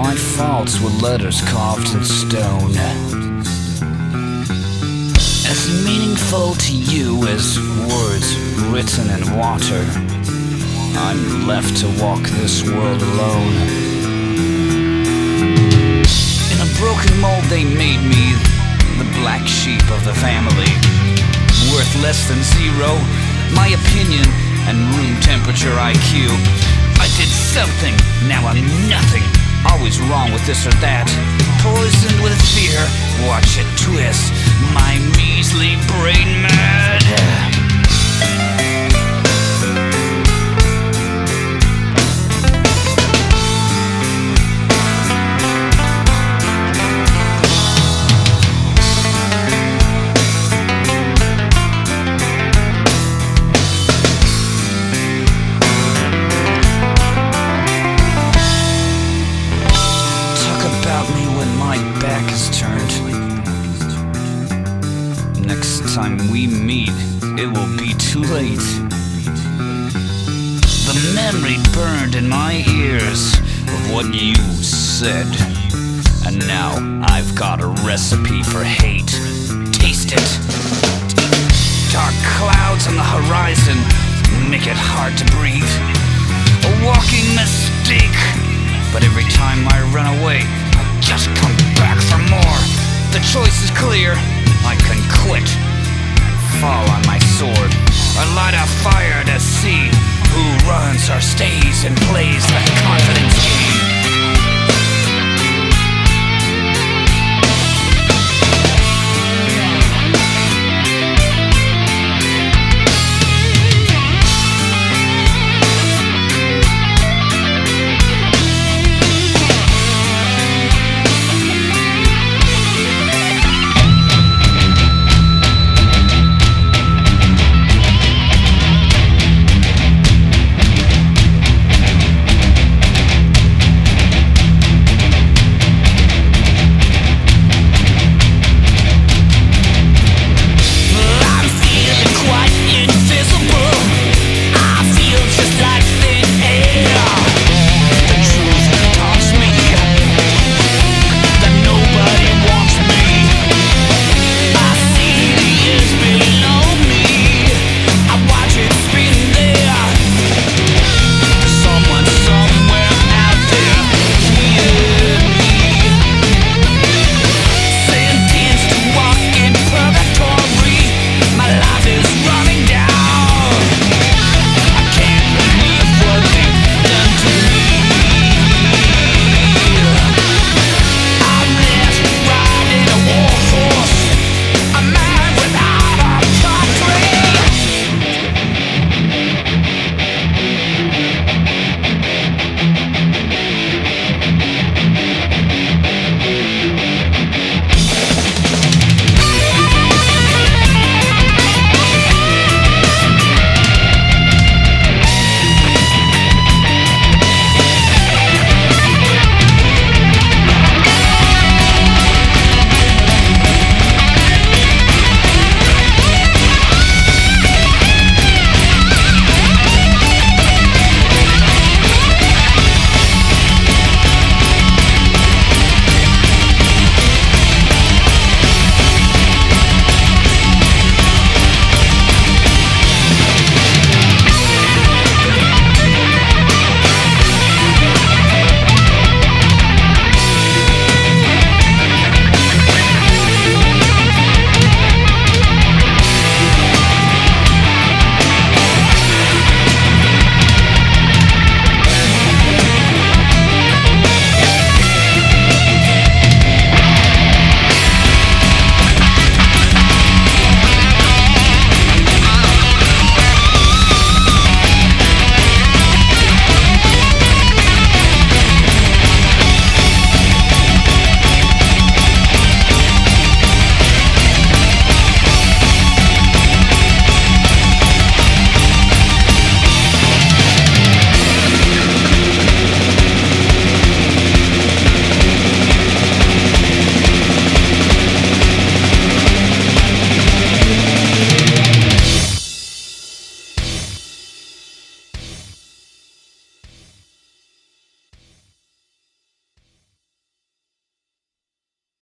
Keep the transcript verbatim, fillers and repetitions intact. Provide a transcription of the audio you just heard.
My faults were letters carved in stone, as meaningful to you as words written in water. I'm left to walk this world alone. In a broken mold they made me the black sheep of the family, worth less than zero, my opinion and room temperature I Q. I did something, now I'm nothing, always wrong with this or that. Poisoned with fear, watch it twist, my measly brain mad. Next time we meet, it will be too late. The memory burned in my ears of what you said, and now I've got a recipe for hate. Taste it. Dark clouds on the horizon make it hard to breathe. A walking mistake, but every time I run away, I just come back for more. The choice is clear. I can quit and fall on my sword, or light a fire to see who runs or stays and plays the confident.